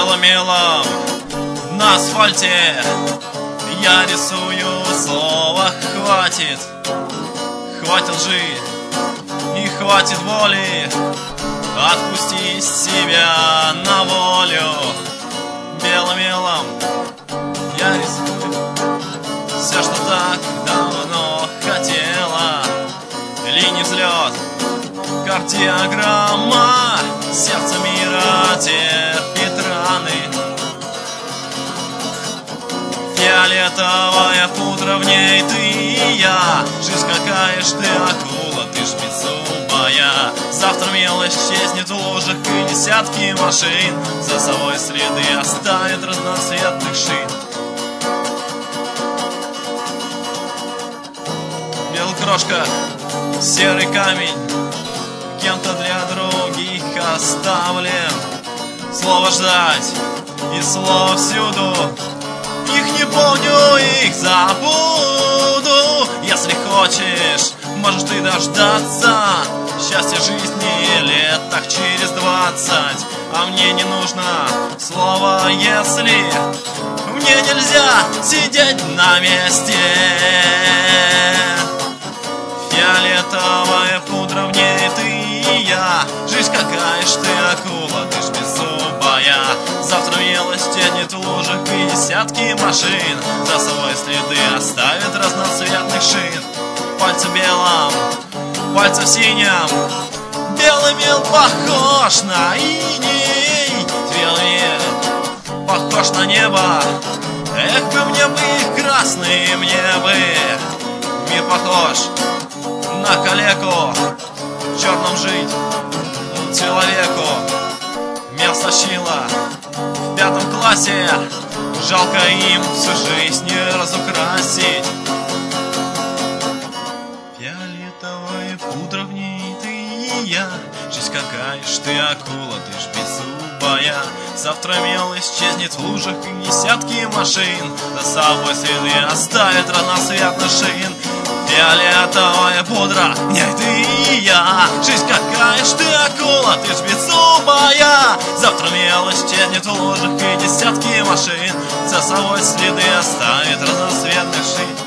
Белым мелом на асфальте я рисую слово «хватит». Хватит лжи и хватит боли, отпусти себя на волю. Белым мелом я рисую все, что так давно хотела. Линий взлет, кардиограмма, сердце мира терпит раны. Фиолетовая пудра, в ней ты и я. Жизнь какая ж ты акула, ты ж беззубая. Завтра мелочь исчезнет в лужах, и десятки машин за собой следы оставят разноцветных шин. Белокрошка, серый камень, кем-то для других оставлен. Слово ждать и слово всюду. Их не помню, их забуду. Если хочешь, можешь ты дождаться счастья жизни лет так через 20. А мне не нужно слово «если». Мне нельзя сидеть на месте. Фиолетовая пудра, в ней ты и я. Жизнь какая ж ты акула, ты ж беззубая. Завтра мелочь тянет в лужах, и десятки машин за собой следы оставят разноцветных шин. Пальцы белым, пальцы в синем. Белый мел похож на иней. Белый мел похож на небо. Эх бы мне бы их красные, мне бы. Мир похож на калеку, в черном жить человеку. Мел стащила в 5 классе, жалко им всю жизнь разукрасить. Фиолетовая пудра, в ней ты и я. Жизнь какая ж ты акула, ты ж беззубая. Завтра мел исчезнет в лужах, и десятки машин за собой следы оставят разноцветных шин. Фиолетовая пудра, в ней ты и я. Жизнь какая ж ты акула, ты ж беззубая. Завтра мел исчезнет в лужах, и десятки машин за собой следы оставят разноцветных шин.